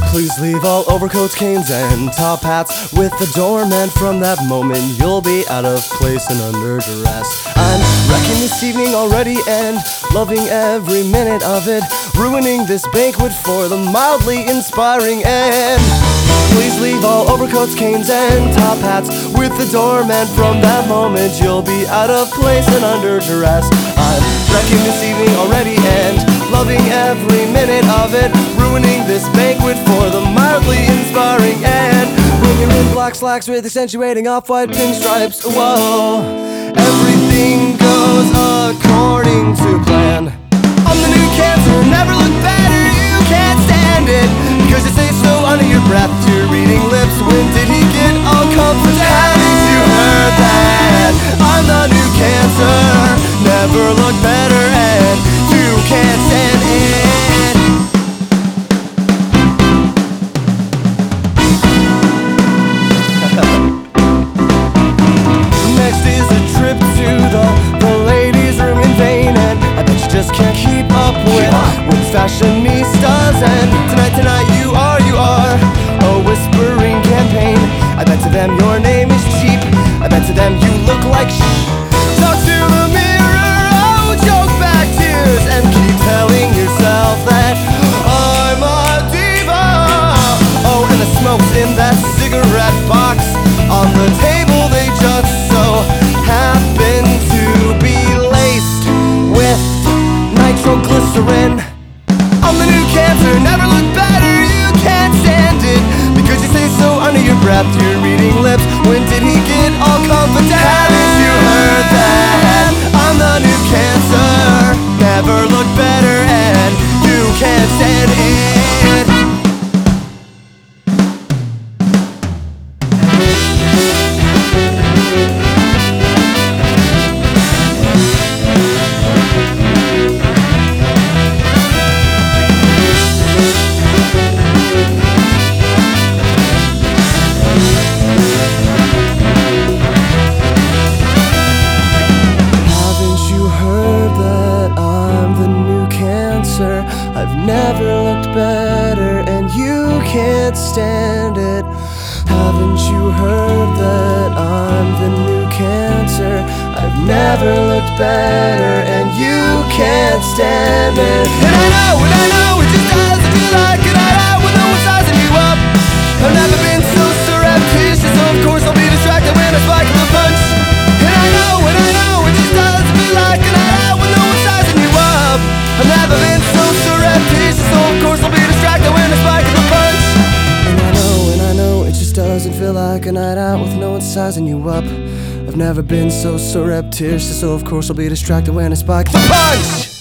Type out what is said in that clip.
Please leave all overcoats, canes, and top hats with the doorman. From that moment you'll be out of place and under duress. I'm wrecking this evening already and loving every minute of it, ruining this banquet for the mildly inspiring end. Please leave all overcoats, canes, and top hats with the doorman. From that moment you'll be out of place and under duress. I'm wrecking this evening already and loving every minute of it, ruining this banquet for the mildly inspiring end. When you're in black slacks with accentuating off-white pinstripes, whoa, everything goes according to plan. I'm the new cancer, never look better, you can't stand it, because you say so under your breath to your reading lips. When did he get all confident? Haven't you heard that? I'm the new cancer, never look better, and you can't stand it. Next is a trip to the ladies' room in vain, and I bet you just can't keep up with fashionistas. And tonight you are a whispering campaign. I bet to them your name is cheap, I bet to them you look like Talk to the mirror, oh, choke back tears, and keep telling yourself that I'm a diva. Oh, and the smoke's in that cigarette box on the table, they just so happen to be laced with nitroglycerin. I'm the new cancer, never look better, you can't stand it, because you say so under your breath to your reading lips. When did he get all confident? Haven't you heard that? I'm the new cancer, never look better, and you can't stand it. I've never looked better, and you can't stand it. Haven't you heard that I'm the new cancer? I've never looked better, and you can't stand it. And I know, it just doesn't feel like a night out with no one sizing you up. I've never been so surreptitious, so of course I'll be distracted when I spike the punch. And I know, it just doesn't feel like a night out with no one sizing you up. I've never been so surreptitious, so of course I'll be distracted when I spike the punch. And I know, it just doesn't feel like a night out with no one sizing you up. I've never been so surreptitious, so of course I'll be distracted when I spike the punch.